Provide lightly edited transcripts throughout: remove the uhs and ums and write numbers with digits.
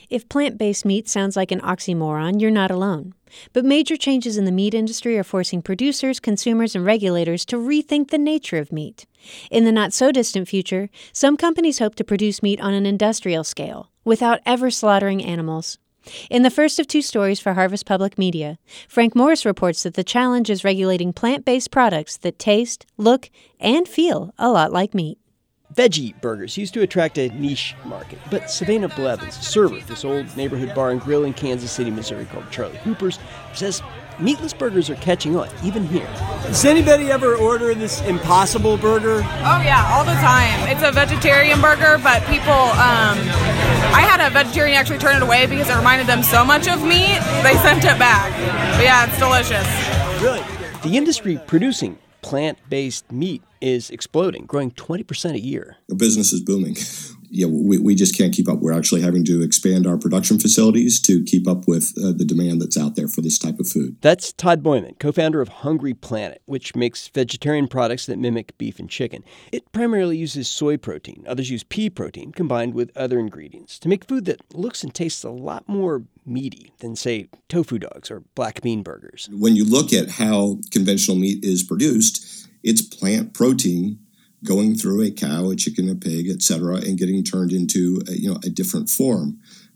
If plant-based meat sounds like an oxymoron, you're not alone. But major changes in the meat industry are forcing producers, consumers, and regulators to rethink the nature of meat. In the not-so-distant future, some companies hope to produce meat on an industrial scale, without ever slaughtering animals. In the first of two stories for Harvest Public Media, Frank Morris reports that the challenge is regulating plant-based products that taste, look, and feel a lot like meat. Veggie burgers used to attract a niche market, but Savannah Blevins, a server at this old neighborhood bar and grill in Kansas City, Missouri called Charlie Hooper's, says meatless burgers are catching on, even here. Does anybody ever order this Impossible Burger? Oh, yeah, all the time. It's a vegetarian burger, but people, I had a vegetarian actually turn it away because it reminded them so much of meat, they sent it back. But yeah, it's delicious. Really? The industry producing plant-based meat is exploding, growing 20% a year. The business is booming. Yeah, we just can't keep up. We're actually having to expand our production facilities to keep up with the demand that's out there for this type of food. That's Todd Boyman, co-founder of Hungry Planet, which makes vegetarian products that mimic beef and chicken. It primarily uses soy protein. Others use pea protein combined with other ingredients to make food that looks and tastes a lot more meaty than, say, tofu dogs or black bean burgers. When you look at how conventional meat is produced, it's plant protein going through a cow, a chicken, a pig, etc., and getting turned into a different form.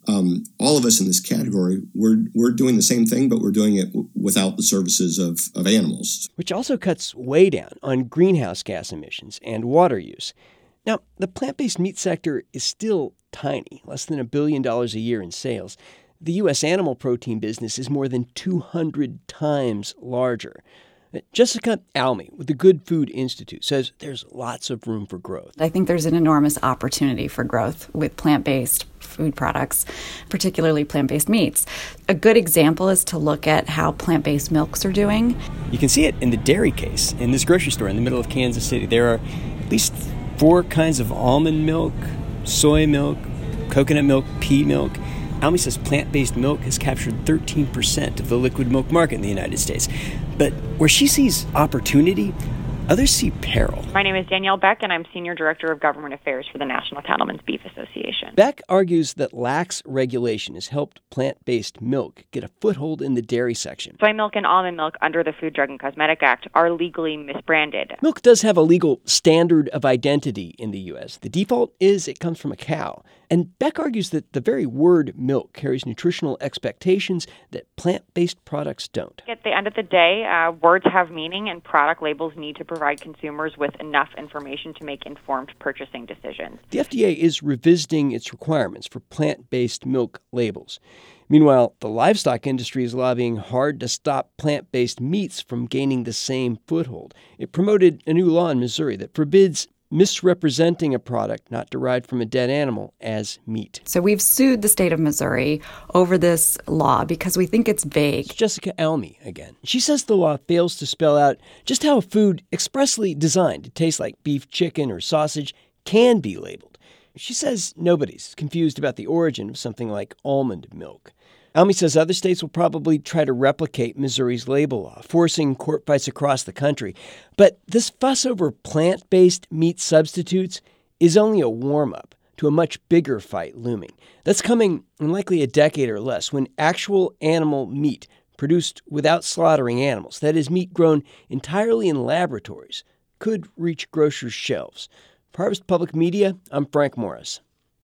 All of us in this category, we're doing the same thing, but we're doing it without the services of animals. Which also cuts way down on greenhouse gas emissions and water use. Now, the plant-based meat sector is still tiny, less than $1 billion a year in sales. The U.S. animal protein business is more than 200 times larger. Jessica Almy with the Good Food Institute says there's lots of room for growth. I think there's an enormous opportunity for growth with plant-based food products, particularly plant-based meats. A good example is to look at how plant-based milks are doing. You can see it in the dairy case in this grocery store in the middle of Kansas City. There are at least 4 kinds of almond milk, soy milk, coconut milk, pea milk. Almy says plant-based milk has captured 13% of the liquid milk market in the United States. But where she sees opportunity, others see peril. My name is Danielle Beck, and I'm Senior Director of Government Affairs for the National Cattlemen's Beef Association. Beck argues that lax regulation has helped plant-based milk get a foothold in the dairy section. Soy milk and almond milk under the Food, Drug, and Cosmetic Act are legally misbranded. Milk does have a legal standard of identity in the U.S. The default is it comes from a cow. And Beck argues that the very word milk carries nutritional expectations that plant-based products don't. At the end of the day, words have meaning, and product labels need to provide consumers with enough information to make informed purchasing decisions. The FDA is revisiting its requirements for plant-based milk labels. Meanwhile, the livestock industry is lobbying hard to stop plant-based meats from gaining the same foothold. It promoted a new law in Missouri that forbids misrepresenting a product not derived from a dead animal as meat. So we've sued the state of Missouri over this law because we think it's vague. It's Jessica Almy again. She says the law fails to spell out just how a food expressly designed to taste like beef, chicken, or sausage can be labeled. She says nobody's confused about the origin of something like almond milk. Almy says other states will probably try to replicate Missouri's label law, forcing court fights across the country. But this fuss over plant-based meat substitutes is only a warm-up to a much bigger fight looming. That's coming in likely a decade or less, when actual animal meat produced without slaughtering animals, that is, meat grown entirely in laboratories, could reach grocers' shelves. For Harvest Public Media, I'm Frank Morris.